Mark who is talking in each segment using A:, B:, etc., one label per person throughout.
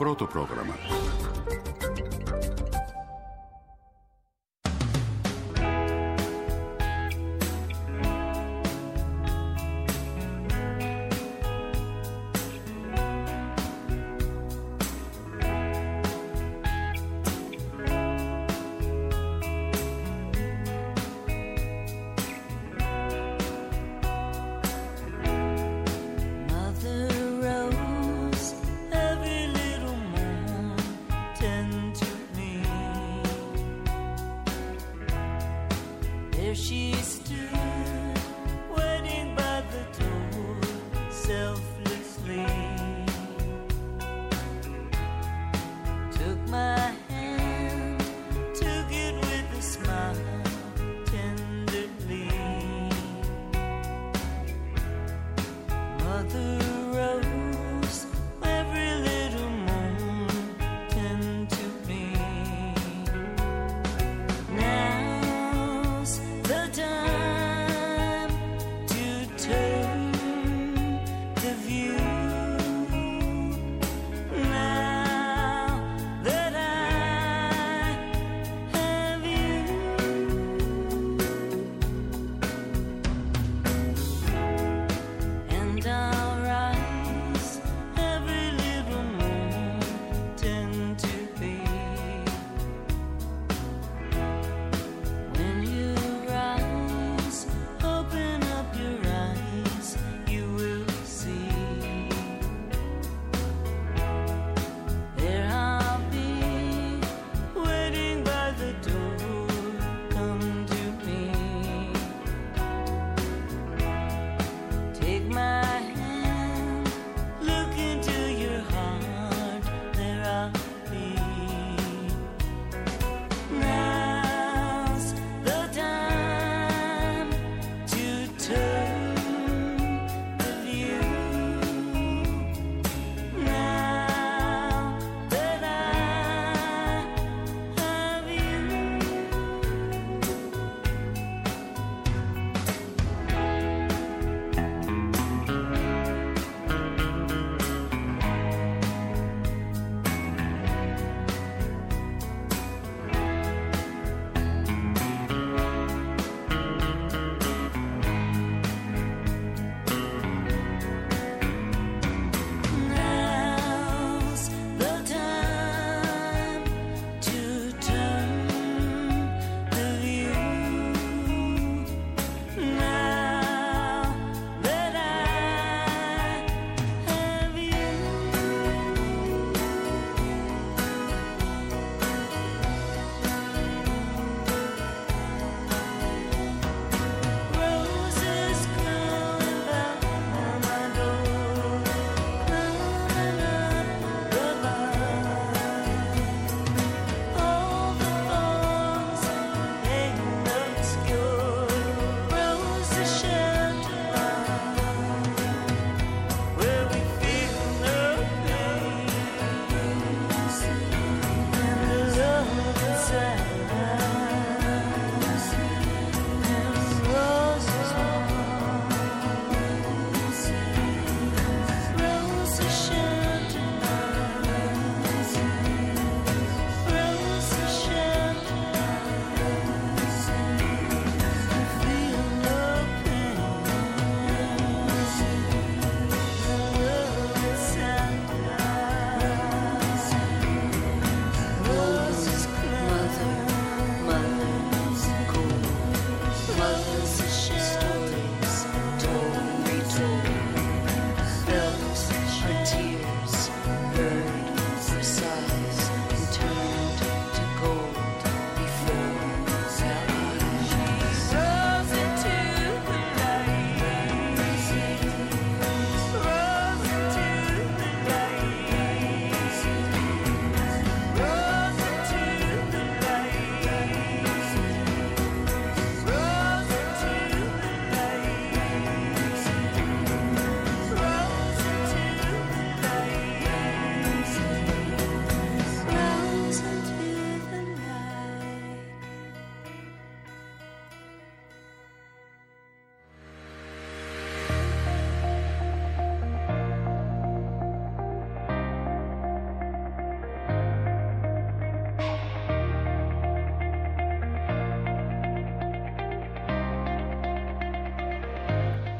A: πρώτο πρόγραμμα.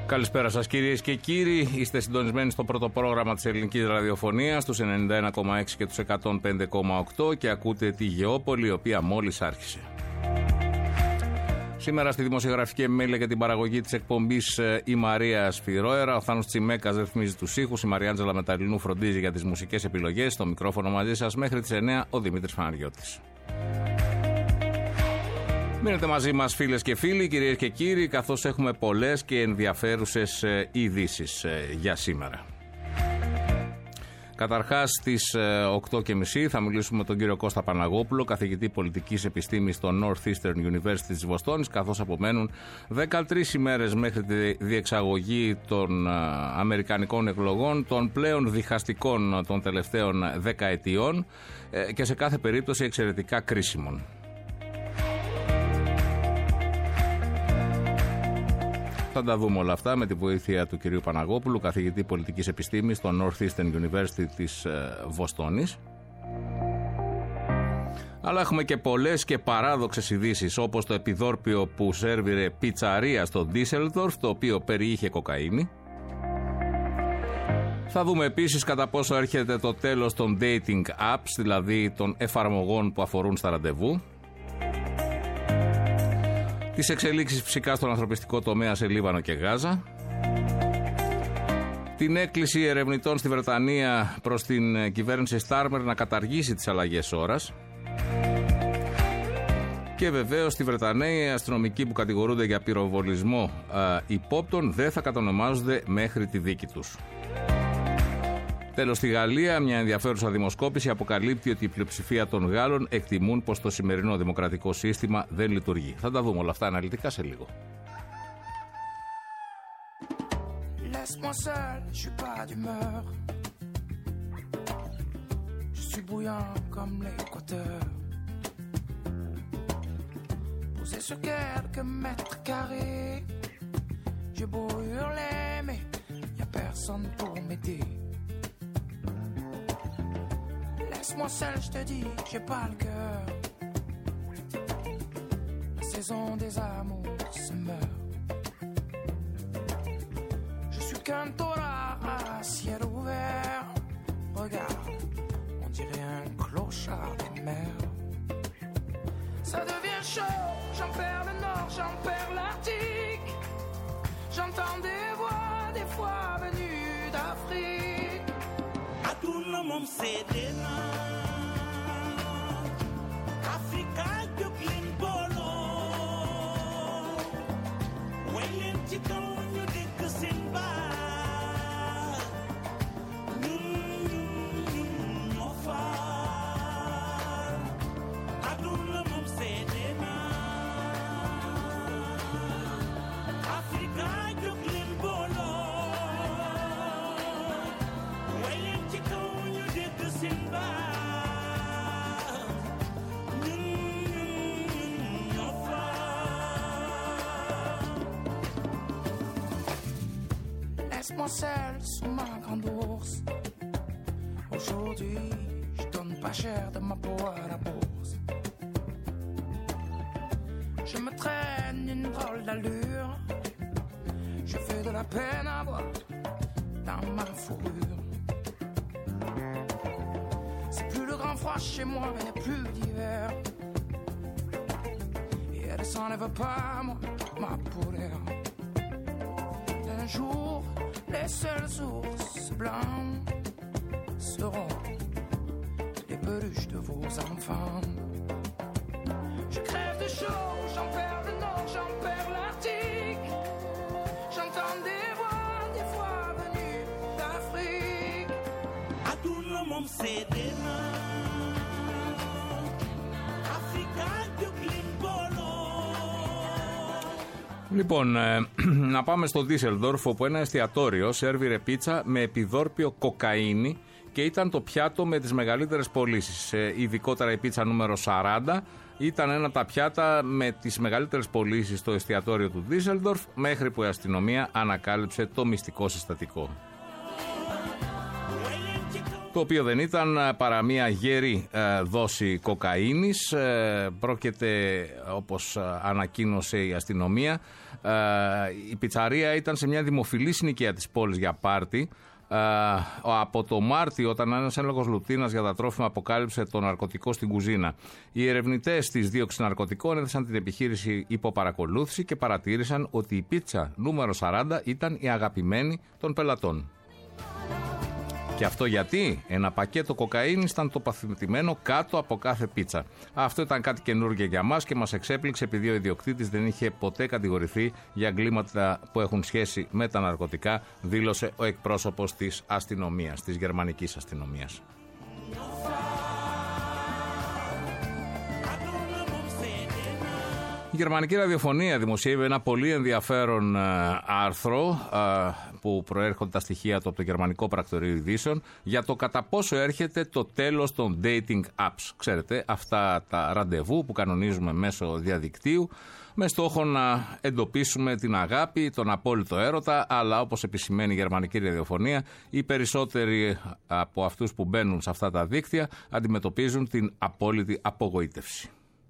A: Καλησπέρα σας κυρίες και κύριοι, είστε συντονισμένοι στο πρώτο πρόγραμμα της ελληνικής ραδιοφωνίας στους 91,6 και τους 105,8 και ακούτε τη Γεώπολη, η οποία μόλις άρχισε. Σήμερα στη δημοσιογραφική επιμέλεια για την παραγωγή της εκπομπής η Μαρία Σφυρόερα, ο Θάνος Τσιμέκας ρυθμίζει τους ήχους, η Μαριάντζελα Μεταλλινού φροντίζει για τις μουσικές επιλογές, στο μικρόφωνο μαζί σας μέχρι τις 9 ο Δημήτρης Παναγιώτης. Μείνετε μαζί μας φίλες και φίλοι, κυρίες και κύριοι, καθώς έχουμε πολλές και ενδιαφέρουσες ειδήσεις για σήμερα. Καταρχάς στις 8.30 θα μιλήσουμε με τον κύριο Κώστα Παναγόπουλο, καθηγητή πολιτικής επιστήμης στο Northeastern University της Βοστόνης, καθώς απομένουν 13 ημέρες μέχρι τη διεξαγωγή των αμερικανικών εκλογών, των πλέον διχαστικών των τελευταίων δεκαετιών και σε κάθε περίπτωση εξαιρετικά κρίσιμων. Θα τα δούμε όλα αυτά με τη βοήθεια του κυρίου Παναγόπουλου, καθηγητή πολιτικής επιστήμης στο Northeastern University της Βοστόνης. Αλλά έχουμε και πολλές και παράδοξες ειδήσεις, όπως το επιδόρπιο που σέρβιρε πιτσαρία στο Ντίσελντορφ, το οποίο περιείχε κοκαίνη. Θα δούμε επίσης κατά πόσο έρχεται το τέλος των dating apps, δηλαδή των εφαρμογών που αφορούν στα ραντεβού. Τις εξελίξεις φυσικά στον ανθρωπιστικό τομέα σε Λίβανο και Γάζα. Την έκκληση ερευνητών στη Βρετανία προς την κυβέρνηση Στάρμερ να καταργήσει τις αλλαγές ώρας. Και βεβαίως στη Βρετανία οι αστυνομικοί που κατηγορούνται για πυροβολισμό υπόπτων δεν θα κατονομάζονται μέχρι τη δίκη τους. Τέλος, στη Γαλλία, μια ενδιαφέρουσα δημοσκόπηση αποκαλύπτει ότι η πλειοψηφία των Γάλλων εκτιμούν πως το σημερινό δημοκρατικό σύστημα δεν λειτουργεί. Θα τα δούμε όλα αυτά αναλυτικά σε λίγο. Laisse-moi seul, je suis pas d'humeur. Je suis bouillant comme l'équateur. Posé sur quelques mètres carrés. J'ai beau hurler, mais y a personne pour m'aider. Laisse-moi seul, je te dis, j'ai pas le cœur. La saison des amours se meurt. Je suis qu'un taureau à ciel ouvert. Regarde, on dirait un clochard des mers. Ça devient chaud, j'en perds le nord, j'en perds l'Arctique. J'entends des voix, des fois venues d'Afrique. À tout le monde c'est des Africa de clean polo. Wayin chicken you dig simba. No far. Adul mum sedena. Africa de clean polo. Wayin chicken you dig simba. Laisse-moi seul sous ma grande ours. Aujourd'hui, je donne pas cher de ma peau à la bourse. Je me traîne une drôle d'allure. Je fais de la peine à voir dans ma fourrure. C'est plus le grand froid chez moi, mais y'a plus d'hiver. Et elle s'enlève pas, moi, ma poudre. Un jour, les seuls ours blancs seront les peluches de vos enfants. Je crève de chaud, j'en perds le nord, j'en perds l'Arctique. J'entends des voix, des fois venues d'Afrique. À tout le monde c'est des mains. Africa de Glimbolo. Λοιπόν, να πάμε στο Ντίσελντορφ, όπου ένα εστιατόριο σέρβιρε πίτσα με επιδόρπιο κοκαίνη και ήταν το πιάτο με τις μεγαλύτερες πωλήσεις. Ειδικότερα η πίτσα νούμερο 40 ήταν ένα από τα πιάτα με τις μεγαλύτερες πωλήσεις στο εστιατόριο του Ντίσελντορφ, μέχρι που η αστυνομία ανακάλυψε το μυστικό συστατικό. Το οποίο δεν ήταν παρά μια γερή δόση κοκαίνης. Πρόκειται, όπως ανακοίνωσε η αστυνομία,
B: Η πιτσαρία ήταν σε μια δημοφιλή συνοικία της πόλης για πάρτι. Από το Μάρτιο, όταν ένας έλεγχος ρουτίνας για τα τρόφιμα αποκάλυψε το ναρκωτικό στην κουζίνα, οι ερευνητές της δίωξης ναρκωτικών έδωσαν την επιχείρηση υπό παρακολούθηση και παρατήρησαν ότι η πίτσα νούμερο 40 ήταν η αγαπημένη των πελατών. Και αυτό γιατί ένα πακέτο κοκαίνης ήταν τοποθετημένο κάτω από κάθε πίτσα. Αυτό ήταν κάτι καινούργιο για μας και μας εξέπληξε, επειδή ο ιδιοκτήτης δεν είχε ποτέ κατηγορηθεί για εγκλήματα που έχουν σχέση με τα ναρκωτικά, δήλωσε ο εκπρόσωπος της αστυνομίας, της γερμανικής αστυνομίας. Η γερμανική ραδιοφωνία δημοσίευε ένα πολύ ενδιαφέρον άρθρο που προέρχονται τα στοιχεία του από το Γερμανικό Πρακτορείο Ειδήσεων για το κατά πόσο έρχεται το τέλος των dating apps. Ξέρετε, αυτά τα ραντεβού που κανονίζουμε μέσω διαδικτύου με στόχο να εντοπίσουμε την αγάπη, τον απόλυτο έρωτα, αλλά όπως επισημαίνει η γερμανική ραδιοφωνία, οι περισσότεροι από αυτούς που μπαίνουν σε αυτά τα δίκτυα αντιμετωπίζουν την απόλυτη απογοήτευση.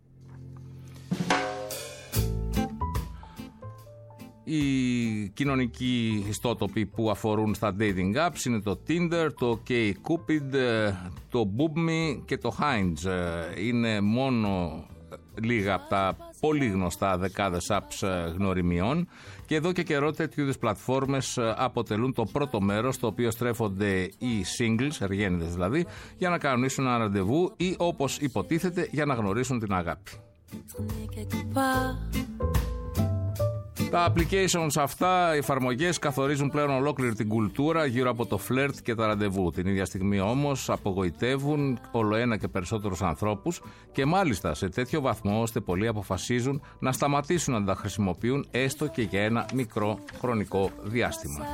B: Οι κοινωνικοί ιστότοποι που αφορούν στα dating apps είναι το Tinder, το OkCupid, το BoobMe και το Hinge. Είναι μόνο λίγα από τα πολύ γνωστά δεκάδες apps γνωριμιών και εδώ και καιρό τέτοιου είδους πλατφόρμες αποτελούν το πρώτο μέρος στο οποίο στρέφονται οι singles, εργένιδες δηλαδή, για να κανονίσουν ένα ραντεβού ή, όπως υποτίθεται, για να γνωρίσουν την αγάπη. Τα applications αυτά, οι εφαρμογές, καθορίζουν πλέον ολόκληρη την κουλτούρα γύρω από το φλερτ και τα ραντεβού. Την ίδια στιγμή όμως απογοητεύουν ολοένα και περισσότερους ανθρώπους και μάλιστα σε τέτοιο βαθμό ώστε πολλοί αποφασίζουν να σταματήσουν να τα χρησιμοποιούν έστω και για ένα μικρό χρονικό διάστημα.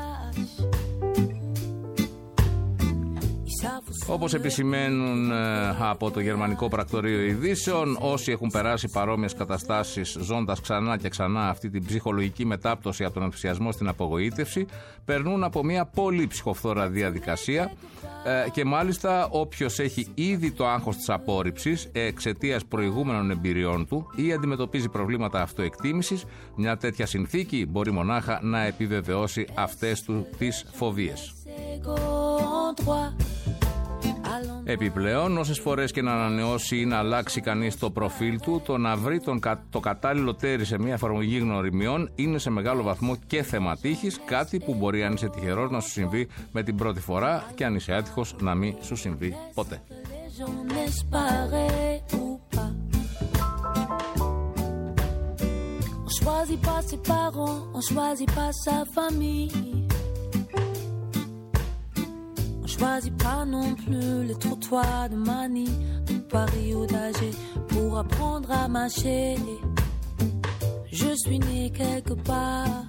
B: Όπως επισημαίνουν από το Γερμανικό Πρακτορείο Ειδήσεων, όσοι έχουν περάσει παρόμοιες καταστάσεις ζώντας ξανά και ξανά αυτή την ψυχολογική μετάπτωση από τον ενθουσιασμό στην απογοήτευση, περνούν από μια πολύ ψυχοφθόρα διαδικασία και μάλιστα όποιος έχει ήδη το άγχος της απόρριψης εξαιτίας προηγούμενων εμπειριών του ή αντιμετωπίζει προβλήματα αυτοεκτίμησης, μια τέτοια συνθήκη μπορεί μονάχα να επιβεβαιώσει αυτές του τις φοβίες. Επιπλέον, όσες φορές και να ανανεώσει ή να αλλάξει κανείς το προφίλ του, το να βρει το κατάλληλο τέρι σε μια εφαρμογή γνωριμιών είναι σε μεγάλο βαθμό και θέμα τύχης, κάτι που μπορεί, αν είσαι τυχερός, να σου συμβεί με την πρώτη φορά και αν είσαι άτυχος να μην σου συμβεί ποτέ.
C: On choisit pas non plus les trottoirs de Manille, de Paris ou d'Alger pour apprendre à marcher. Je suis né quelque part.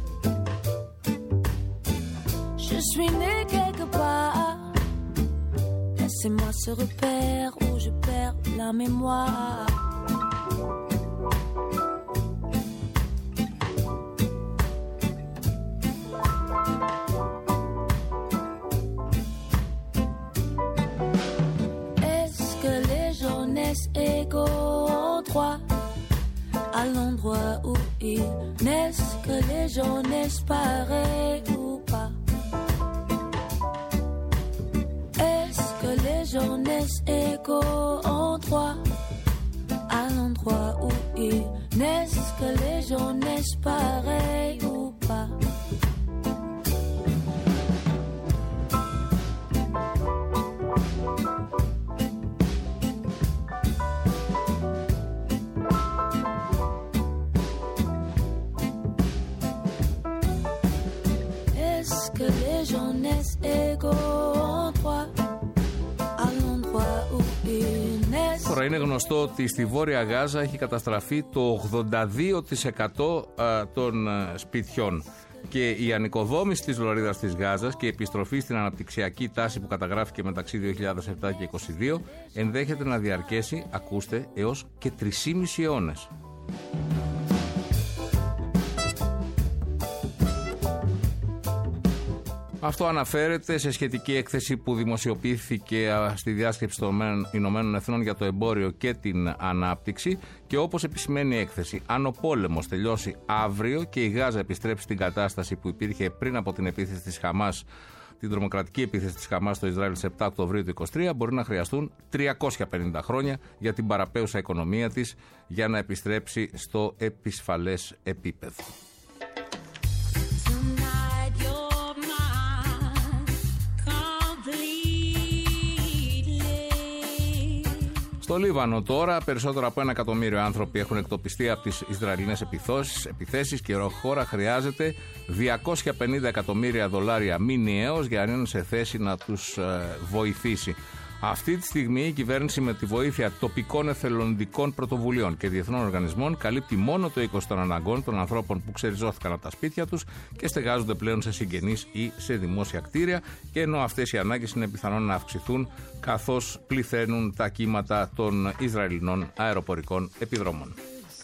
C: Je suis né quelque part. Laissez-moi ce repère où je perds la mémoire. Égaux en droit à l'endroit où ils naissent, que les gens naissent pareils ou pas. Est-ce que les gens naissent égaux en droit à l'endroit où ils naissent, que les gens naissent pareils ou pas?
B: Τώρα είναι γνωστό ότι στη Βόρεια Γάζα έχει καταστραφεί το 82% των σπιτιών και η ανοικοδόμηση της λωρίδας της Γάζας και η επιστροφή στην αναπτυξιακή τάση που καταγράφηκε μεταξύ 2007 και 2022 ενδέχεται να διαρκέσει, ακούστε, έως και 3,5 αιώνες. Αυτό αναφέρεται σε σχετική έκθεση που δημοσιοποιήθηκε στη διάσκεψη των Ηνωμένων Εθνών για το εμπόριο και την ανάπτυξη και όπως επισημαίνει η έκθεση, αν ο πόλεμος τελειώσει αύριο και η Γάζα επιστρέψει στην κατάσταση που υπήρχε πριν από την επίθεση της Χαμάς, την τρομοκρατική επίθεση της Χαμάς στο Ισραήλ στις 7 Οκτωβρίου του 2023, μπορεί να χρειαστούν 350 χρόνια για την παραπέουσα οικονομία της για να επιστρέψει στο επισφαλές επίπεδο. Στο Λίβανο τώρα, περισσότερο από 1 εκατομμύριο άνθρωποι έχουν εκτοπιστεί από τις Ισραηλινές επιθέσεις και η χώρα χρειάζεται $250 εκατομμύρια μηνιαίως για να είναι σε θέση να τους βοηθήσει. Αυτή τη στιγμή η κυβέρνηση με τη βοήθεια τοπικών εθελοντικών πρωτοβουλειών και διεθνών οργανισμών καλύπτει μόνο το 20% των αναγκών των ανθρώπων που ξεριζώθηκαν από τα σπίτια τους και στεγάζονται πλέον σε συγγενείς ή σε δημόσια κτίρια, και ενώ αυτές οι ανάγκες είναι πιθανόν να αυξηθούν καθώς πληθαίνουν τα κύματα των Ισραηλινών αεροπορικών επιδρόμων.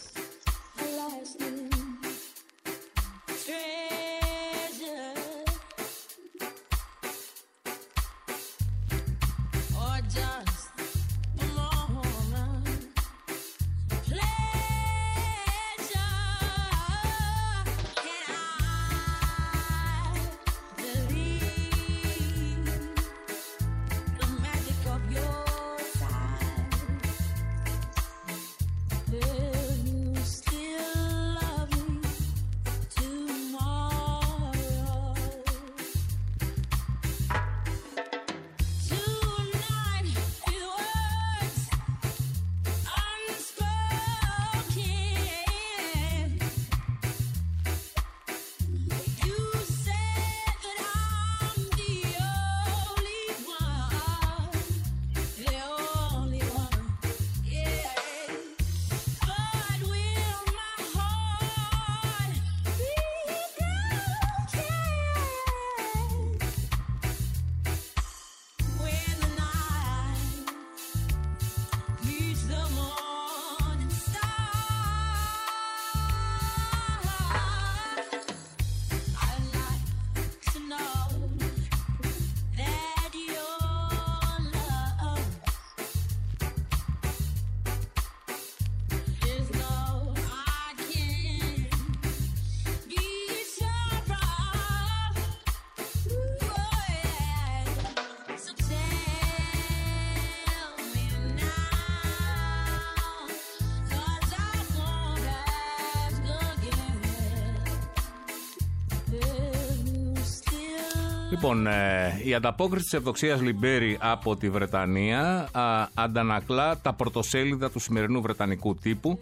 B: Λοιπόν, η ανταπόκριση της Ευδοξίας Λιμπέρι από τη Βρετανία αντανακλά τα πρωτοσέλιδα του σημερινού βρετανικού τύπου,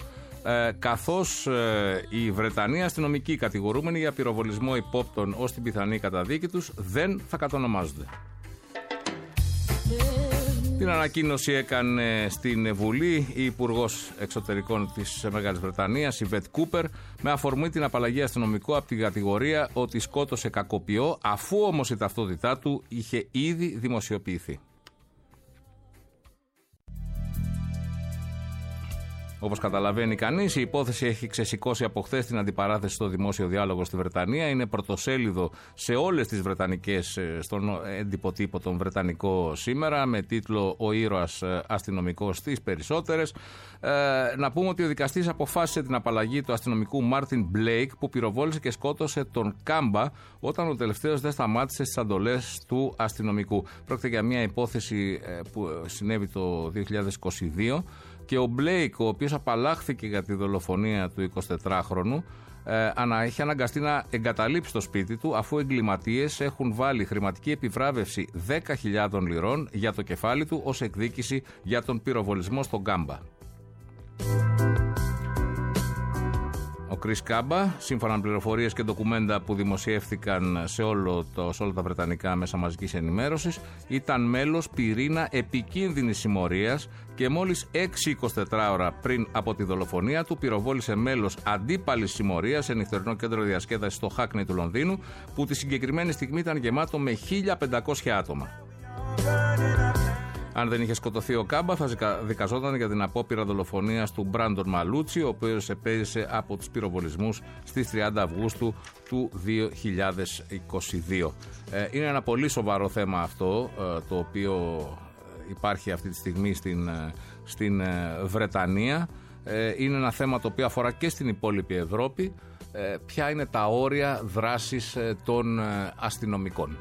B: καθώς οι Βρετανοί αστυνομικοί κατηγορούμενοι για πυροβολισμό υπόπτων ως την πιθανή καταδίκη τους δεν θα κατονομάζονται. Την ανακοίνωση έκανε στην Βουλή η Υπουργός Εξωτερικών της Μεγάλης Βρετανίας, η Βετ Κούπερ, με αφορμή την απαλλαγή αστυνομικού από την κατηγορία ότι σκότωσε κακοποιό, αφού όμως η ταυτότητά του είχε ήδη δημοσιοποιηθεί. Όπως καταλαβαίνει κανείς, η υπόθεση έχει ξεσηκώσει από χθες την αντιπαράθεση στο δημόσιο διάλογο στη Βρετανία. Είναι πρωτοσέλιδο σε όλες τις βρετανικές, στον έντυπο τύπο τον βρετανικό σήμερα, με τίτλο «Ο ήρωας αστυνομικός» στις περισσότερες. Να πούμε ότι ο δικαστής αποφάσισε την απαλλαγή του αστυνομικού Μάρτιν Μπλέικ, που πυροβόλησε και σκότωσε τον Κάμπα όταν ο τελευταίος δεν σταμάτησε στις αντολές του αστυνομικού. Πρόκειται για μια υπόθεση που συνέβη το 2022. Και ο Μπλέικ, ο οποίος απαλλάχθηκε για τη δολοφονία του 24χρονου, έχει αναγκαστεί να εγκαταλείψει το σπίτι του, αφού εγκληματίες έχουν βάλει χρηματική επιβράβευση 10.000 λιρών για το κεφάλι του ως εκδίκηση για τον πυροβολισμό στον Κάμπα. Ο Κρίς Κάμπα, σύμφωνα με πληροφορίες και ντοκουμέντα που δημοσιεύθηκαν σε όλα τα βρετανικά μέσα μαζικής ενημέρωσης, ήταν μέλος πυρήνα επικίνδυνης συμμορίας και μόλις 6-24 ώρα πριν από τη δολοφονία του πυροβόλησε μέλος αντίπαλης συμμορίας σε νυχτερινό κέντρο διασκέδασης στο Χάκνεϊ του Λονδίνου, που τη συγκεκριμένη στιγμή ήταν γεμάτο με 1.500 άτομα. Αν δεν είχε σκοτωθεί ο Κάμπα, θα δικαζόταν για την απόπειρα δολοφονίας του Μπράντον Μαλούτσι, ο οποίος επέζησε από τους πυροβολισμούς στις 30 Αυγούστου του 2022. Είναι ένα πολύ σοβαρό θέμα αυτό, το οποίο υπάρχει αυτή τη στιγμή στην Βρετανία. Είναι ένα θέμα το οποίο αφορά και στην υπόλοιπη Ευρώπη. Ποια είναι τα όρια δράσης των αστυνομικών.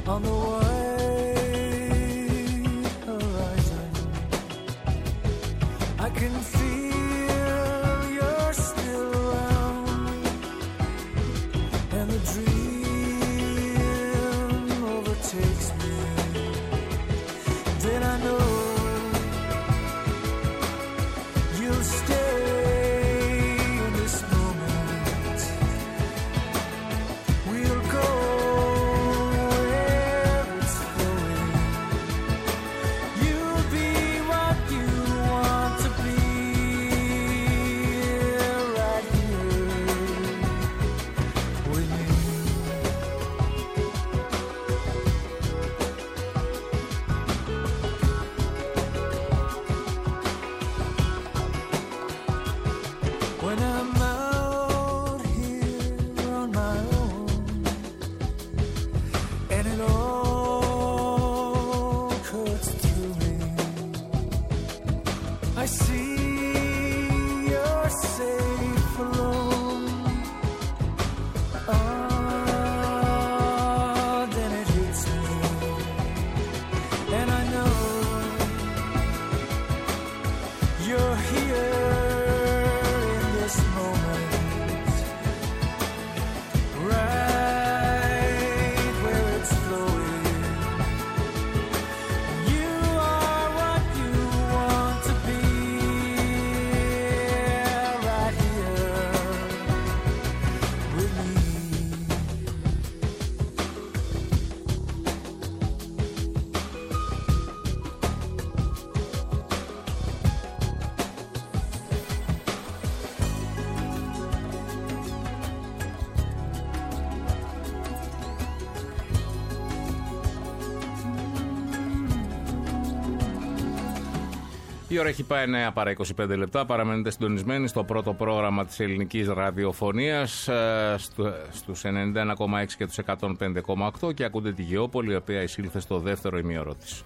D: on the white horizon. I can feel you're still around, and the dream overtakes me. Then I know you'll stay in this moment. We'll go where it's flowing. You'll be what you want to be, right here with me. When I'm out here on my own, and it all cuts through me, I see you're safe alone. Then it hits me, and I know you're here in this moment, right where it's flowing. You are what you want to be, right here with me.
B: Η ώρα έχει πάει 9 παρά 25 λεπτά. Παραμένετε συντονισμένοι στο πρώτο πρόγραμμα της ελληνικής ραδιοφωνίας στους 91,6 και τους 105,8 και ακούτε τη Γεώπολη, η οποία εισήλθε στο δεύτερο ημίωρο της.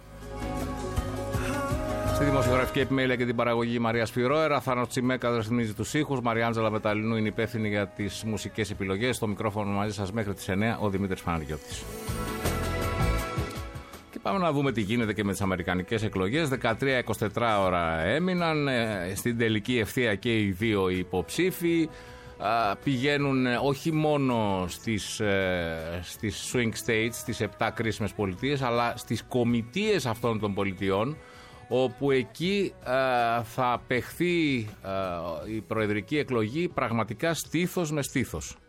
B: Στη δημοσιογραφική επιμέλεια και την παραγωγή Μαρία Σπυρόερα, Θάνος Τσιμέκα ρυθμίζει τους ήχους, Μαριάντζελα Βεταλινού είναι υπεύθυνη για τις μουσικές επιλογές. Στο μικρόφωνο μαζί σας μέχρι τις 9 ο Δημήτρης Παναγιώτης. Και πάμε να δούμε τι γίνεται και με τις αμερικανικές εκλογές. 13-24 ώρα έμειναν. Στην τελική ευθεία και οι δύο υποψήφοι. Πηγαίνουν όχι μόνο στις swing states, στις 7 κρίσιμες πολιτείες, αλλά στις κομιτείες αυτών των πολιτιών, όπου εκεί θα παιχθεί η προεδρική εκλογή πραγματικά στήθος με στήθος.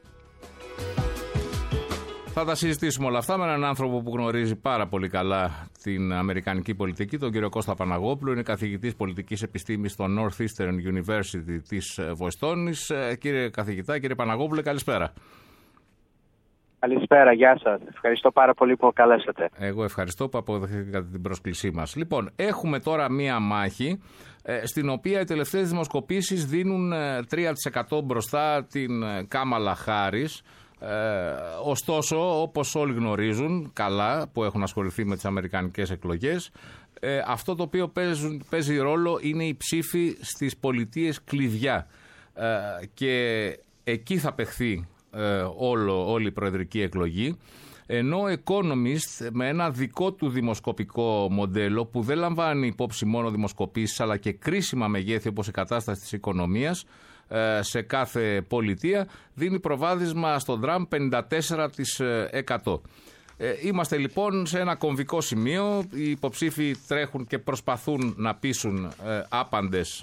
B: Θα τα συζητήσουμε όλα αυτά με έναν άνθρωπο που γνωρίζει πάρα πολύ καλά την αμερικανική πολιτική, τον κύριο Κώστα Παναγόπουλο. Είναι καθηγητής πολιτικής επιστήμης στο Northeastern University της Βοστόνης. Κύριε καθηγητά, κύριε Παναγόπουλε, καλησπέρα.
E: Καλησπέρα, γεια σας. Ευχαριστώ πάρα πολύ που καλέσατε.
B: Εγώ ευχαριστώ που αποδεχτήκατε την πρόσκλησή μας. Λοιπόν, έχουμε τώρα μία μάχη στην οποία οι τελευταίες δημοσκοπήσεις δίνουν 3% μπροστά την Κάμαλα Χάρις. Ωστόσο, όπως όλοι γνωρίζουν καλά που έχουν ασχοληθεί με τις αμερικανικές εκλογές, αυτό το οποίο παίζει ρόλο είναι οι ψήφοι στις πολιτείες κλειδιά, και εκεί θα παιχθεί όλη η προεδρική εκλογή, ενώ ο Economist με ένα δικό του δημοσκοπικό μοντέλο που δεν λαμβάνει υπόψη μόνο δημοσκοπήσεις αλλά και κρίσιμα μεγέθη όπως η κατάσταση της οικονομίας σε κάθε πολιτεία, δίνει προβάδισμα στον Τραμπ 54%. Είμαστε λοιπόν σε ένα κομβικό σημείο. Οι υποψήφοι τρέχουν και προσπαθούν να πείσουν άπαντες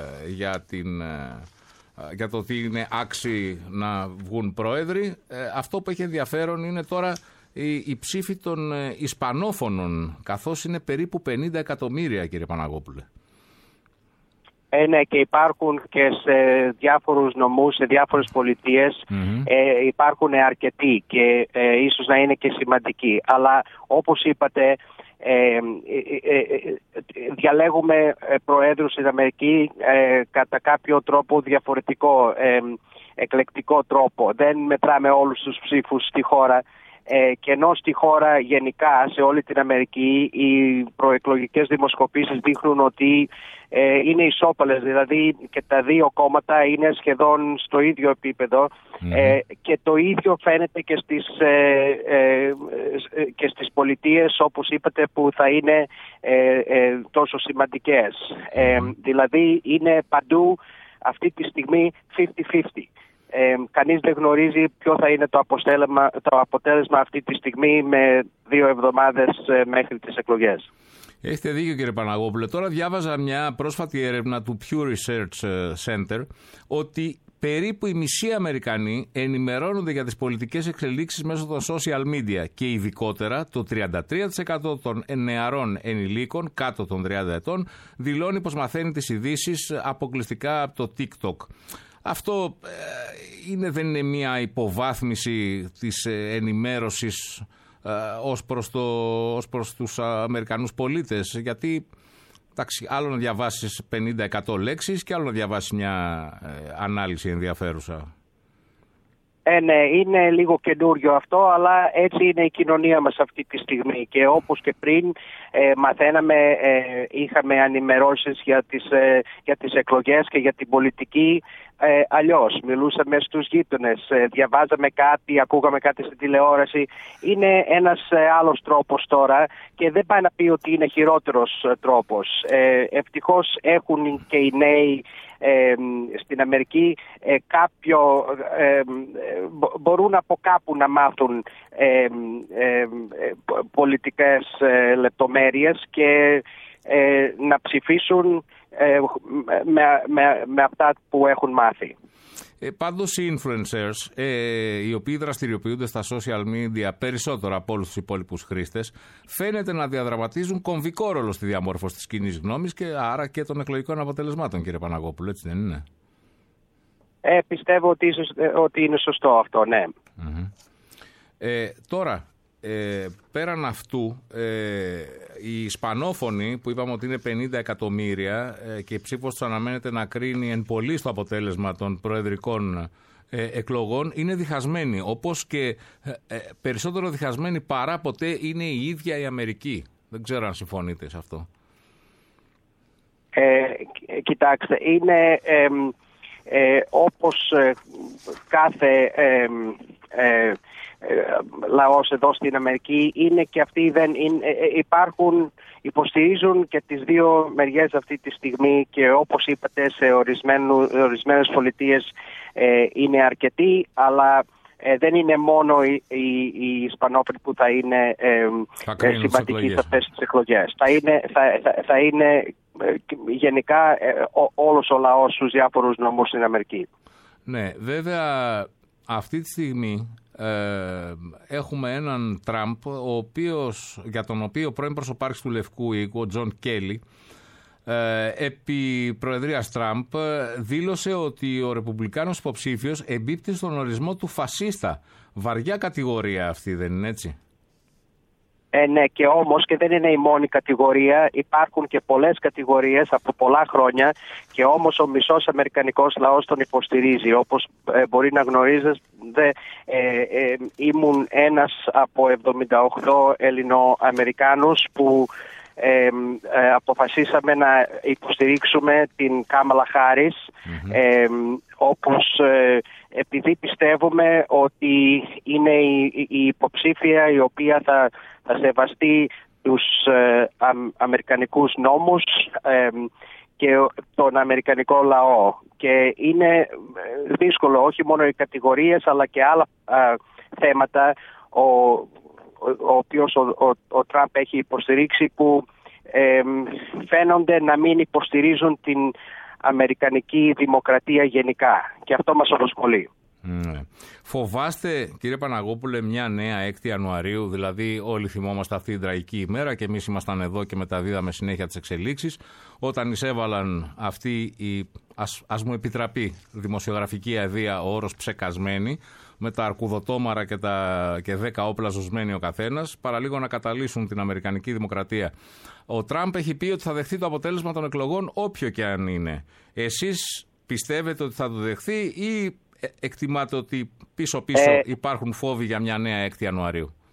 B: για το ότι είναι άξιοι να βγουν πρόεδροι. Αυτό που έχει ενδιαφέρον είναι τώρα η ψήφοι των Ισπανόφωνων, καθώς είναι περίπου 50 εκατομμύρια, κύριε Παναγόπουλε.
E: Ναι, και υπάρχουν και σε διάφορους νομούς, σε διάφορες πολιτείες, υπάρχουν αρκετοί και ίσως να είναι και σημαντικοί. Αλλά όπως είπατε, διαλέγουμε προέδρους στην Αμερική κατά κάποιο τρόπο διαφορετικό, εκλεκτικό τρόπο. Δεν μετράμε όλους τους ψήφους στη χώρα Και ενώ στη χώρα γενικά, σε όλη την Αμερική, οι προεκλογικές δημοσκοπήσεις δείχνουν ότι είναι ισόπαλες, δηλαδή και τα δύο κόμματα είναι σχεδόν στο ίδιο επίπεδο, και το ίδιο φαίνεται και στις πολιτείες, όπως είπατε, που θα είναι τόσο σημαντικές. Δηλαδή είναι παντού αυτή τη στιγμή 50-50. Κανείς δεν γνωρίζει ποιο θα είναι το αποτέλεσμα αυτή τη στιγμή με 2 εβδομάδες μέχρι τις εκλογές.
B: Έχετε δίκιο, κύριε Παναγόπουλε. Τώρα διάβαζα μια πρόσφατη έρευνα του Pew Research Center ότι περίπου οι μισοί Αμερικανοί ενημερώνονται για τις πολιτικές εξελίξεις μέσω των social media και ειδικότερα το 33% των νεαρών ενηλίκων κάτω των 30 ετών δηλώνει πως μαθαίνει τις ειδήσεις αποκλειστικά από το TikTok. Αυτό δεν είναι μια υποβάθμιση της ενημέρωσης ως προς τους Αμερικανούς πολίτες? Γιατί άλλο να διαβάσεις 50-100 λέξεις και άλλο να διαβάσεις μια ανάλυση ενδιαφέρουσα.
E: Ναι, είναι λίγο καινούριο αυτό, αλλά έτσι είναι η κοινωνία μας αυτή τη στιγμή. Και όπως και πριν είχαμε ενημερώσεις για τις εκλογές και για την πολιτική αλλιώς. Μιλούσαμε στους γείτονες, διαβάζαμε κάτι, ακούγαμε κάτι στην τηλεόραση. Είναι ένας άλλος τρόπος τώρα και δεν πάει να πει ότι είναι χειρότερος τρόπος. Ευτυχώς έχουν και οι νέοι στην Αμερική μπορούν από κάπου να μάθουν πολιτικές λεπτομέρειες και να ψηφίσουν με αυτά που έχουν μάθει.
B: Πάντως οι influencers, οι οποίοι δραστηριοποιούνται στα social media περισσότερο από όλους τους υπόλοιπους χρήστες, φαίνεται να διαδραματίζουν κομβικό ρόλο στη διαμόρφωση της κοινής γνώμης και άρα και των εκλογικών αποτελεσμάτων, κύριε Παναγόπουλο, έτσι δεν είναι?
E: Πιστεύω ότι είναι σωστό αυτό, ναι.
B: Τώρα, πέραν αυτού, οι Ισπανόφωνοι που είπαμε ότι είναι 50 εκατομμύρια και η ψήφος τους αναμένεται να κρίνει εν πολύ στο αποτέλεσμα των προεδρικών εκλογών, είναι διχασμένοι, όπως και περισσότερο διχασμένοι παρά ποτέ είναι η ίδια η Αμερική. Δεν ξέρω αν συμφωνείτε σε αυτό.
E: Κοιτάξτε, είναι όπως κάθε λαός εδώ στην Αμερική, είναι και αυτοί υποστηρίζουν και τις δύο μεριές αυτή τη στιγμή και όπως είπατε σε ορισμένες πολιτείες είναι αρκετοί, αλλά δεν είναι μόνο οι Ισπανόφωνοι που θα είναι σημαντικοί σε αυτές τις εκλογές. Θα είναι γενικά όλος ο λαός στους διάφορους νομούς στην Αμερική.
B: Ναι, βέβαια αυτή τη στιγμή έχουμε έναν Τραμπ για τον οποίο πρώην προσωπάρχης του Λευκού Οίκου, ο Τζον Κέλι, επί προεδρίας Τραμπ δήλωσε ότι ο Ρεπουμπλικάνος υποψήφιος εμπίπτει στον ορισμό του φασίστα. Βαριά κατηγορία αυτή, δεν είναι έτσι?
E: Ναι, και όμως και δεν είναι η μόνη κατηγορία. Υπάρχουν και πολλές κατηγορίες από πολλά χρόνια και όμως ο μισός αμερικανικός λαός τον υποστηρίζει. Όπως μπορεί να γνωρίζετε, ήμουν ένας από 78 Ελληνοαμερικανούς που αποφασίσαμε να υποστηρίξουμε την Κάμαλα Χάρις, όπως επειδή πιστεύουμε ότι είναι η υποψήφια η οποία θα σεβαστεί τους αμερικανικούς νόμους και τον αμερικανικό λαό. Και είναι δύσκολο, όχι μόνο οι κατηγορίες αλλά και άλλα θέματα ο οποίος ο Τραμπ έχει υποστηρίξει που φαίνονται να μην υποστηρίζουν την αμερικανική δημοκρατία γενικά. Και αυτό μας απασχολεί.
B: Φοβάστε, κύριε Παναγόπουλε, μια νέα 6η Ιανουαρίου, δηλαδή όλοι θυμόμαστε αυτή την τραγική ημέρα και εμείς ήμασταν εδώ και μεταδίδαμε συνέχεια τις εξελίξεις, όταν εισέβαλαν αυτή η, ας μου επιτραπεί, δημοσιογραφική αηδία, ο όρος ψεκασμένη, με τα αρκουδοτόμαρα και 10 όπλα ζωσμένοι ο καθένας, παραλίγο να καταλύσουν την αμερικανική δημοκρατία. Ο Τραμπ έχει πει ότι θα δεχθεί το αποτέλεσμα των εκλογών όποιο και αν είναι. Εσείς πιστεύετε ότι θα το δεχθεί ή εκτιμάτε ότι πίσω-πίσω υπάρχουν φόβοι για μια νέα 6η Ιανουαρίου?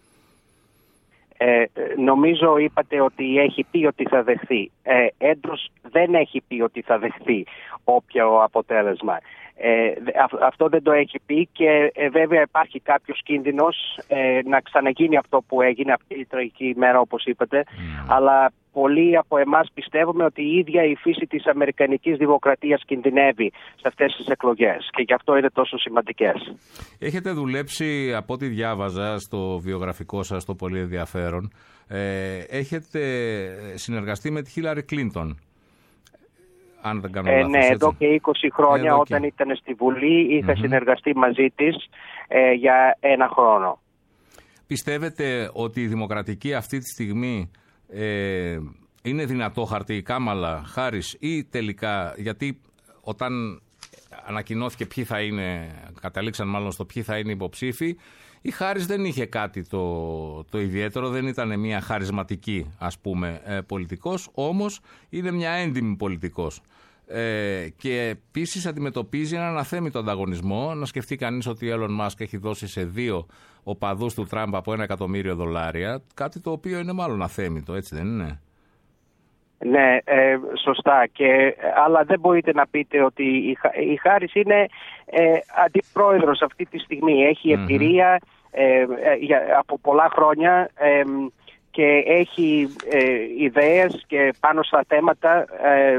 E: νομίζω είπατε ότι έχει πει ότι θα δεχθεί. Έντος δεν έχει πει ότι θα δεχθεί όποιο αποτέλεσμα. Αυτό δεν το έχει πει και βέβαια υπάρχει κάποιος κίνδυνος να ξαναγίνει αυτό που έγινε αυτή η τραγική ημέρα, όπως είπατε, αλλά πολλοί από εμάς πιστεύουμε ότι η ίδια η φύση της αμερικανικής δημοκρατίας κινδυνεύει σε αυτές τις εκλογές και γι' αυτό είναι τόσο σημαντικές.
B: Έχετε δουλέψει, από ό,τι διάβαζα στο βιογραφικό σας, το πολύ ενδιαφέρον, έχετε συνεργαστεί με τη Χίλαρη Κλίντον. Αν δεν κάνω λάθος,
E: ναι,
B: έτσι.
E: εδώ και 20 χρόνια όταν ήταν στη Βουλή είχα συνεργαστεί μαζί της για 1 χρόνο.
B: Πιστεύετε ότι η δημοκρατική αυτή τη στιγμή είναι δυνατό χαρτί, Κάμαλα, Χάρις, ή τελικά, γιατί όταν ανακοινώθηκε ποιοι θα είναι, καταλήξαν μάλλον στο ποιοι θα είναι υποψήφοι, η Χάρις δεν είχε κάτι το ιδιαίτερο, δεν ήταν μια χαρισματική, ας πούμε, πολιτικός, όμως είναι μια έντιμη πολιτικός. Και επίσης αντιμετωπίζει έναν αθέμητο ανταγωνισμό. Να σκεφτεί κανείς ότι ο Elon Musk έχει δώσει σε 2 οπαδούς του Τραμπ από $1 εκατομμύριο, κάτι το οποίο είναι μάλλον αθέμητο, έτσι δεν είναι?
E: Ναι, σωστά. Αλλά δεν μπορείτε να πείτε ότι η Χάρις είναι αντιπρόεδρος αυτή τη στιγμή. Έχει εμπειρία από πολλά χρόνια και έχει ιδέες και πάνω στα θέματα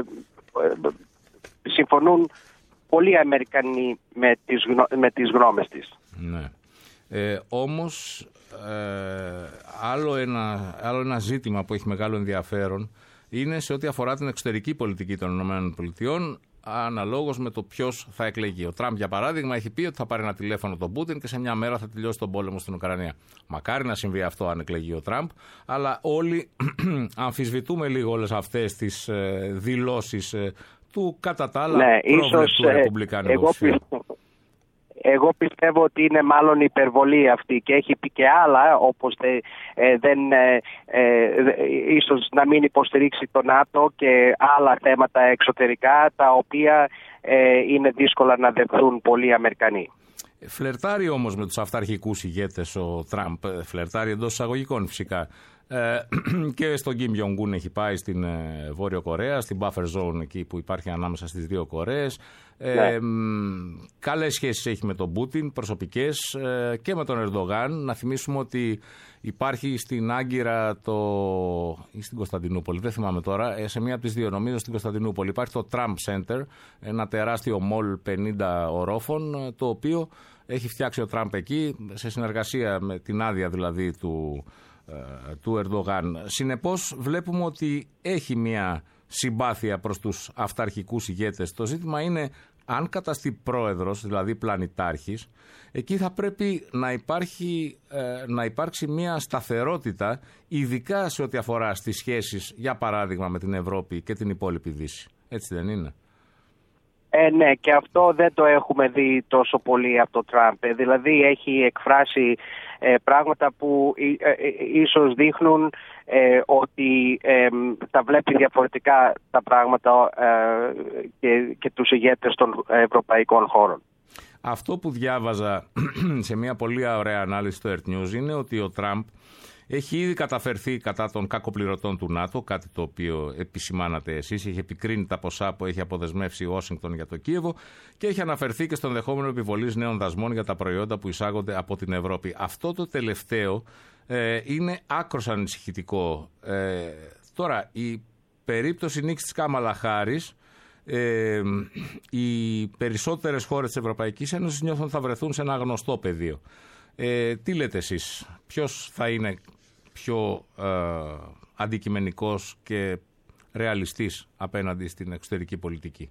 E: συμφωνούν πολλοί Αμερικανοί με τις γνώμες της.
B: Ναι. Όμως άλλο ένα ζήτημα που έχει μεγάλο ενδιαφέρον είναι σε ό,τι αφορά την εξωτερική πολιτική των ΗΠΑ, αναλόγως με το ποιος θα εκλεγεί. Ο Τραμπ, για παράδειγμα, έχει πει ότι θα πάρει ένα τηλέφωνο τον Πούτιν και σε μια μέρα θα τελειώσει τον πόλεμο στην Ουκρανία. Μακάρι να συμβεί αυτό αν εκλεγεί ο Τραμπ, αλλά όλοι αμφισβητούμε λίγο όλες αυτές τις δηλώσεις του κατά τα άλλα πρόβλεπτου ρεπουμπλικάνου υποψηφίου.
E: Εγώ πιστεύω ότι είναι μάλλον υπερβολή αυτή και έχει πει και άλλα, όπως ίσως να μην υποστηρίξει το ΝΑΤΟ και άλλα θέματα εξωτερικά, τα οποία είναι δύσκολα να δεχθούν πολλοί Αμερικανοί.
B: Φλερτάρει όμως με τους αυταρχικούς ηγέτες ο Τραμπ, φλερτάρει εντός εισαγωγικών φυσικά. Και στον Κιμ Γιονγκούν έχει πάει στην Βόρειο Κορέα, στην buffer zone εκεί που υπάρχει ανάμεσα στις 2 Κορέες. Καλές σχέσεις έχει με τον Πούτιν, προσωπικές, και με τον Ερντογάν. Να θυμίσουμε ότι υπάρχει στην Άγκυρα ή στην Κωνσταντινούπολη, δεν θυμάμαι τώρα, σε μία από τις 2, νομίζω στην Κωνσταντινούπολη, υπάρχει το Trump Center, ένα τεράστιο μολ 50 ορόφων, το οποίο έχει φτιάξει ο Τραμπ εκεί, σε συνεργασία με την άδεια δηλαδή του Ερντογάν. Συνεπώς βλέπουμε ότι έχει μια συμπάθεια προς τους αυταρχικούς ηγέτες. Το ζήτημα είναι αν καταστεί πρόεδρος, δηλαδή πλανητάρχης, εκεί θα πρέπει να υπάρξει μια σταθερότητα, ειδικά σε ό,τι αφορά στις σχέσεις, για παράδειγμα, με την Ευρώπη και την υπόλοιπη Δύση. Έτσι δεν είναι?
E: Ναι, και αυτό δεν το έχουμε δει τόσο πολύ από το Τραμπ. Δηλαδή έχει εκφράσει πράγματα που ίσως δείχνουν ότι τα βλέπει διαφορετικά τα πράγματα και τους ηγέτες των ευρωπαϊκών χώρων.
B: Αυτό που διάβαζα σε μια πολύ ωραία ανάλυση στο Earth News είναι ότι ο Τραμπ έχει ήδη καταφερθεί κατά των κακοπληρωτών του ΝΑΤΟ, κάτι το οποίο επισημάνατε εσείς. Έχει επικρίνει τα ποσά που έχει αποδεσμεύσει η Ουάσιγκτον για το Κίεβο και έχει αναφερθεί και στον δεχόμενο επιβολής νέων δασμών για τα προϊόντα που εισάγονται από την Ευρώπη. Αυτό το τελευταίο είναι άκρως ανησυχητικό. Τώρα, η περίπτωση νίκης της Κάμαλα Χάρις, οι περισσότερες χώρες της Ευρωπαϊκής Ένωσης νιώθουν ότι θα βρεθούν σε ένα γνωστό πεδίο. Τι λέτε εσείς, ποιος θα είναι πιο αντικειμενικός και ρεαλιστής απέναντι στην εξωτερική πολιτική?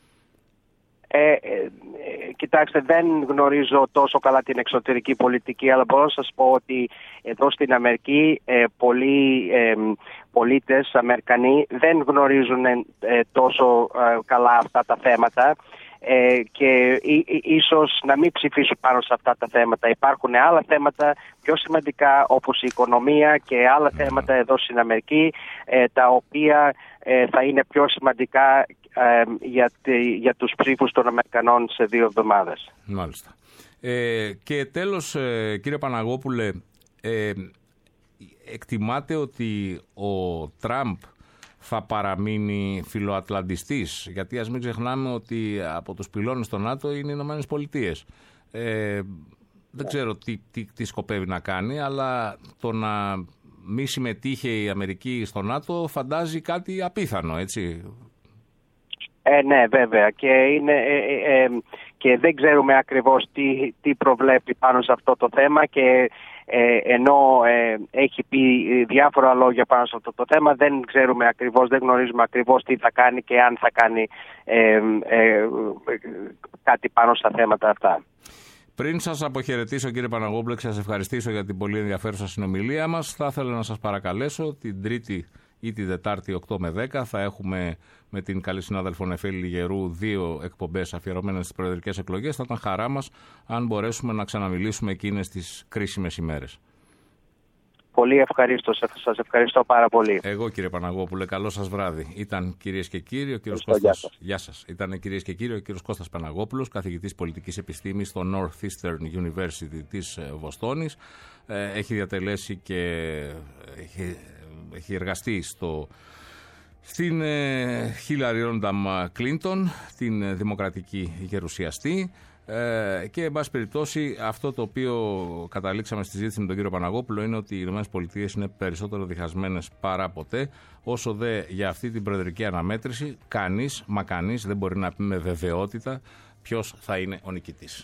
E: Κοιτάξτε, δεν γνωρίζω τόσο καλά την εξωτερική πολιτική, αλλά μπορώ να σας πω ότι εδώ στην Αμερική πολλοί πολίτες Αμερικανοί δεν γνωρίζουν τόσο καλά αυτά τα θέματα και ίσως να μην ψηφίσουν πάνω σε αυτά τα θέματα. Υπάρχουν άλλα θέματα πιο σημαντικά, όπως η οικονομία και άλλα θέματα εδώ στην Αμερική, τα οποία θα είναι πιο σημαντικά για τους ψήφους των Αμερικανών σε 2 εβδομάδες.
B: Μάλιστα. Και τέλος, κύριε Παναγόπουλε, εκτιμάτε ότι ο Τραμπ θα παραμείνει φιλοατλαντιστής? Γιατί ας μην ξεχνάμε ότι από τους πυλώνες στο ΝΑΤΟ είναι οι Ηνωμένες Πολιτείες. Δεν ξέρω τι σκοπεύει να κάνει, αλλά το να μη συμμετείχε η Αμερική στο ΝΑΤΟ φαντάζει κάτι απίθανο, έτσι.
E: Ναι, βέβαια. Και δεν ξέρουμε ακριβώς τι προβλέπει πάνω σε αυτό το θέμα, και ενώ έχει πει διάφορα λόγια πάνω σε αυτό το θέμα, δεν ξέρουμε ακριβώς, δεν γνωρίζουμε ακριβώς τι θα κάνει και αν θα κάνει κάτι πάνω στα θέματα αυτά.
B: Πριν σας αποχαιρετήσω, κύριε Παναγόπουλε, και σας ευχαριστήσω για την πολύ ενδιαφέρουσα συνομιλία μας, θα ήθελα να σας παρακαλέσω την Τρίτη ή την Δετάρτη 8 με 10 θα έχουμε με την καλή συνάδελφο Νεφέλη Λιγερού 2 εκπομπές αφιερωμένες στις προεδρικές εκλογές. Θα ήταν χαρά μας αν μπορέσουμε να ξαναμιλήσουμε εκείνες τις κρίσιμες ημέρες.
E: Πολύ ευχαριστώ. Σας ευχαριστώ πάρα πολύ.
B: Εγώ, κύριε Παναγόπουλε, καλό σας βράδυ. Ήταν, κυρίες και κύριοι, ο κύριος Κώστας. Γεια σας. Ήταν, κυρίες και κύριοι, ο κύριος Κώστας Παναγόπουλος, καθηγητής πολιτικής επιστήμης στο Northeastern University της Βοστόνης. Έχει διατελέσει και έχει εργαστεί στην Χίλαρι Ρόνταμ Κλίντον, την δημοκρατική γερουσιαστή. Και εν πάση περιπτώσει, αυτό το οποίο καταλήξαμε στη συζήτηση με τον κύριο Παναγόπουλο είναι ότι οι ΗΠΑ είναι περισσότερο διχασμένες παρά ποτέ. Όσο δε για αυτή την προεδρική αναμέτρηση, κανείς δεν μπορεί να πει με βεβαιότητα ποιος θα είναι ο νικητής.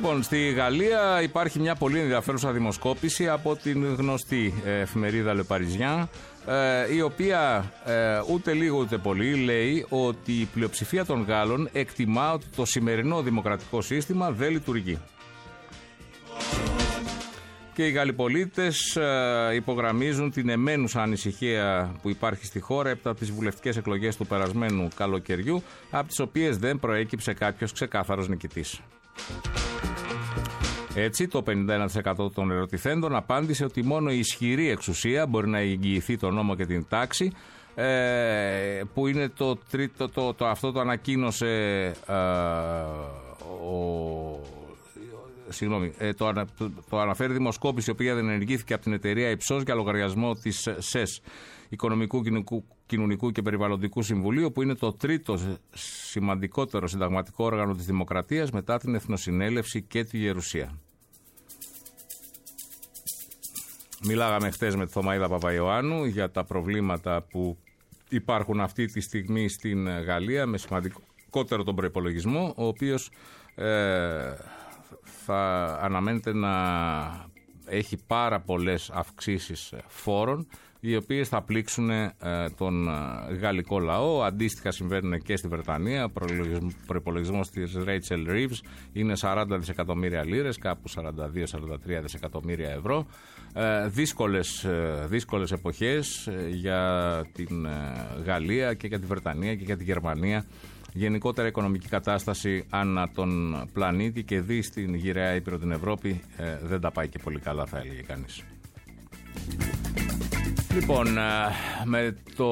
B: Λοιπόν, στη Γαλλία υπάρχει μια πολύ ενδιαφέρουσα δημοσκόπηση από την γνωστή εφημερίδα Le Parisien, η οποία ούτε λίγο ούτε πολύ λέει ότι η πλειοψηφία των Γάλλων εκτιμά ότι το σημερινό δημοκρατικό σύστημα δεν λειτουργεί. Και οι Γάλλοι πολίτες υπογραμμίζουν την εμένουσα ανησυχία που υπάρχει στη χώρα από τις βουλευτικές εκλογές του περασμένου καλοκαιριού, από τις οποίες δεν προέκυψε κάποιος ξεκάθαρος νικητής. Έτσι, το 51% των ερωτηθέντων απάντησε ότι μόνο η ισχυρή εξουσία μπορεί να εγγυηθεί τον νόμο και την τάξη, που είναι το τρίτο, αυτό το ανακοίνωσε το αναφέρει δημοσκόπηση, η οποία δεν ενεργήθηκε από την εταιρεία Ipsos για λογαριασμό της ΣΕΣ, Οικονομικού, Κοινωνικού και Περιβαλλοντικού Συμβουλίου, που είναι το τρίτο σημαντικότερο συνταγματικό όργανο της δημοκρατίας μετά την Εθνοσυνέλευση και τη Γερουσία. Μιλάγαμε χτες με τη Θωμαΐδα Παπαϊωάννου για τα προβλήματα που υπάρχουν αυτή τη στιγμή στην Γαλλία, με σημαντικότερο τον προϋπολογισμό, ο οποίος θα αναμένεται να έχει πάρα πολλές αυξήσεις φόρων, οι οποίες θα πλήξουν τον γαλλικό λαό. Αντίστοιχα συμβαίνουν και στη Βρετανία. Ο προϋπολογισμός της Rachel Reeves είναι 40 δισεκατομμύρια λίρες, κάπου 42-43 δισεκατομμύρια ευρώ. Δύσκολες εποχές για την Γαλλία και για τη Βρετανία και για τη Γερμανία. Γενικότερα οικονομική κατάσταση ανά τον πλανήτη και δει στην γυραιά ήπειρο την Ευρώπη δεν τα πάει και πολύ καλά, θα έλεγε κανείς. Λοιπόν, με το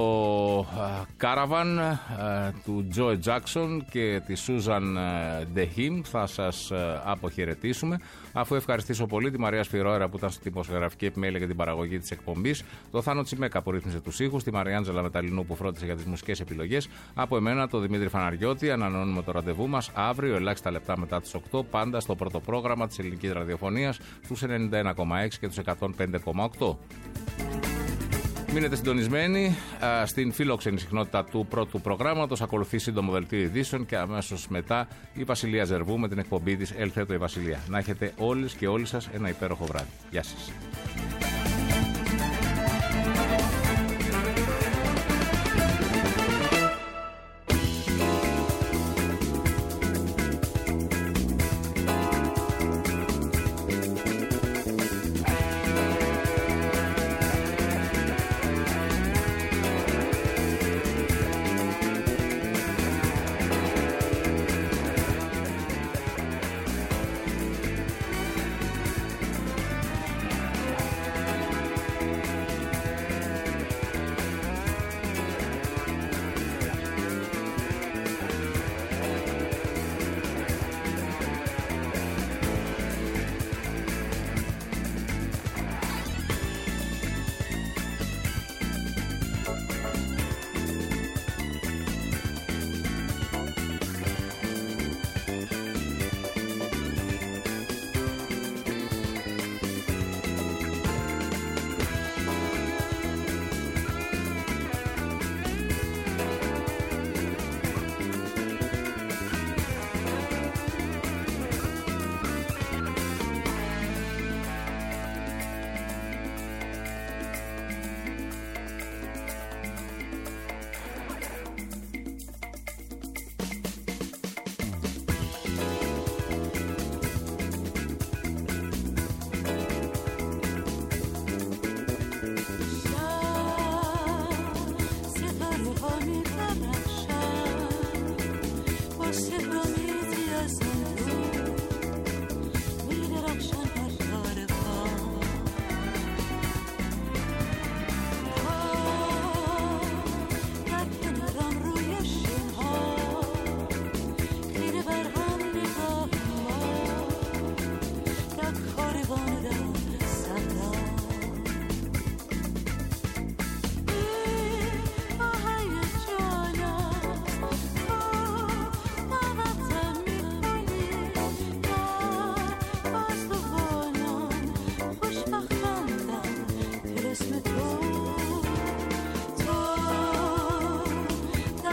B: Caravan του Joe Jackson και τη Susan Dehim θα σας αποχαιρετήσουμε, αφού ευχαριστήσω πολύ τη Μαρία Σφυρόερα που ήταν στη δημοσιογραφική επιμέλεια για την παραγωγή της εκπομπής, το Θάνο Τσιμέκα που ρύθμισε τους ήχους, τη Μαριάντζελα Μεταλλινού που φρόντισε για τις μουσικές επιλογές, από εμένα το Δημήτρη Φαναριώτη. Ανανεώνουμε το ραντεβού μας αύριο, ελάχιστα λεπτά μετά τις 8, πάντα στο πρώτο πρόγραμμα της ελληνικής ραδιοφωνίας, στους 91,6 και τους 105,8. Μείνετε συντονισμένοι στην φιλόξενη συχνότητα του πρώτου προγράμματος. Ακολουθεί σύντομο δελτίο ειδήσεων και αμέσως μετά η Βασιλεία Ζερβού με την εκπομπή της Ελθέτω η Βασιλεία. Να έχετε όλες και όλοι σας ένα υπέροχο βράδυ. Γεια σας.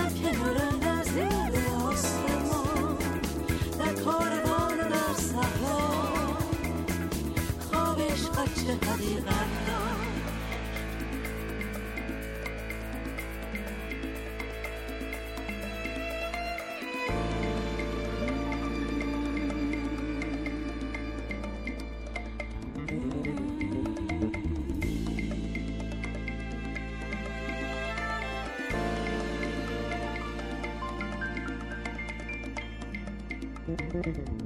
C: Sahara
F: Thank you.